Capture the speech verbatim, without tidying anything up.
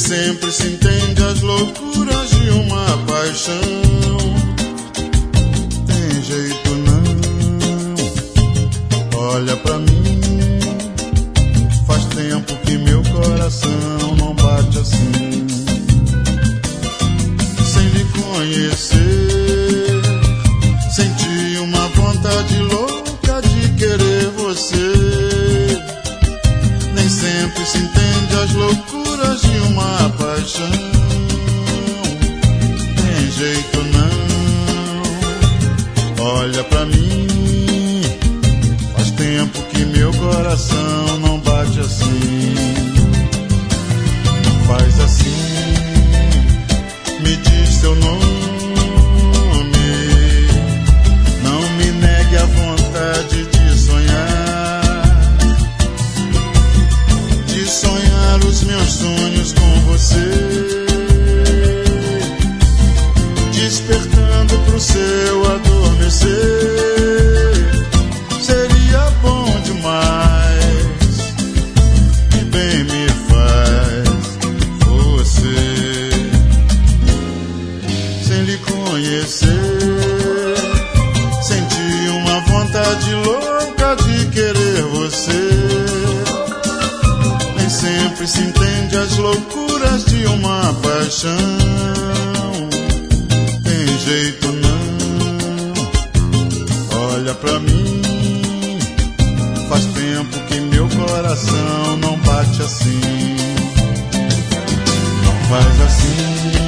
sempre se entende as loucuras de uma paixão. Tem jeito não, olha pra mim. Faz tempo que meu coração não bate assim. Sem lhe conhecer, senti uma vontade louca de querer você. Nem sempre se entende as loucuras de uma paixão. Tem jeito não, olha pra mim. Faz tempo que meu coração não bate assim. Faz assim, me diz seu nome. Não me negue a vontade de sonhar, de sonhar os meus sonhos com você, despertando pro seu adormecer. Seria bom demais, que bem me faz você. Sem lhe conhecer, senti uma vontade louca de querer você. Nem sempre se entende as loucuras de uma paixão. Tem jeito não, olha pra mim. Faz tempo que meu coração não bate assim. Não faz assim.